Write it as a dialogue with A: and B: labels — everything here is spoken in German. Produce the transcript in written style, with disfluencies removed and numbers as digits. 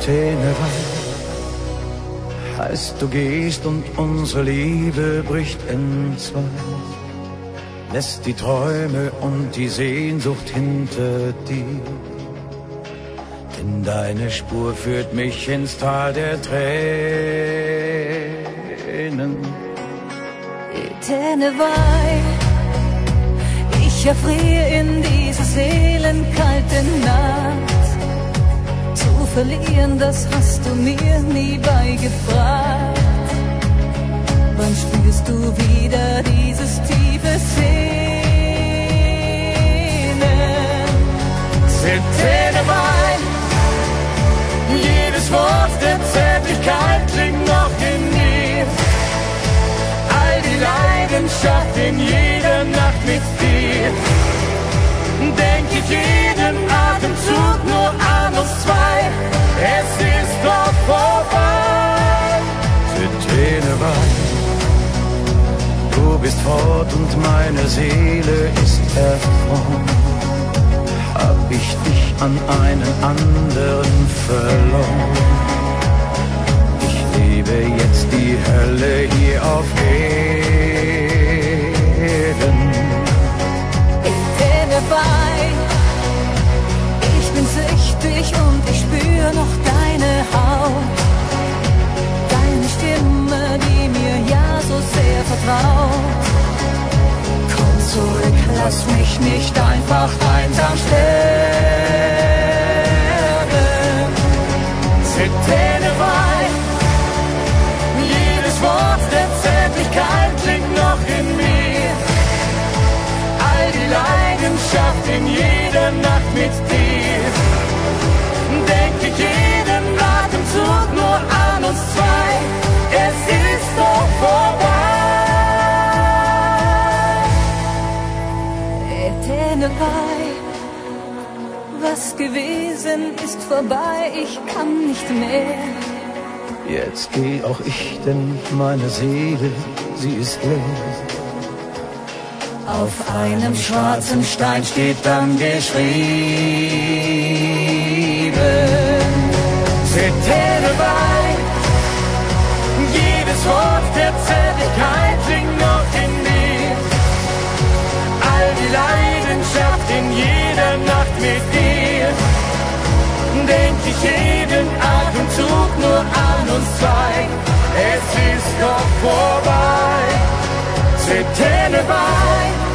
A: Zähne weit. Heißt, du gehst und unsere Liebe bricht entzwei. Lässt die Träume und die Sehnsucht hinter dir. Denn deine Spur führt mich ins Tal der Tränen.
B: Zähne weit, ich erfriere in dieser seelenkalten Nacht. Zu verlieren, das hast du mir nie beigebracht. Wann spürst du wieder dieses tiefe Sehnen?
A: Zähne weit, jedes Wort der Zärtlichkeit klingt noch in mir. All die Leidenschaft in jeder Nacht mit dir. Denk ich jeden Atemzug nur an uns zwei. Es ist doch vorbei. Zähne weit, du bist fort und meine Seele ist erfroren. Hab ich dich an einen anderen verloren. Ich lebe jetzt die Hölle hier auf Erden.
B: Zähne weit, ich bin süchtig und ich spür noch deine Haut. Deine Stimme, die mir ja so sehr vertraut. Komm zurück, lass mich nicht einfach einsam sterben.
A: Zähne weit, jedes Wort der Zärtlichkeit klingt noch in mir. All die Leidenschaft in jeder Nacht mit dir. Denk ich jeden Atemzug nur an uns zwei. Es ist doch vorbei.
B: Zähne weit, was gewesen ist vorbei, ich kann nicht mehr.
A: Jetzt geh auch ich, denn meine Seele, sie ist leer.
B: Auf einem schwarzen Stein steht dann geschrieben:
A: Zähne weit, jedes Wort der Zärtlichkeit klingt noch in mir. All die Leidenschaft in jeder Nacht mit dir. Denk ich jeden Atemzug nur an uns zwei. Es ist doch vorbei. Zähne weit,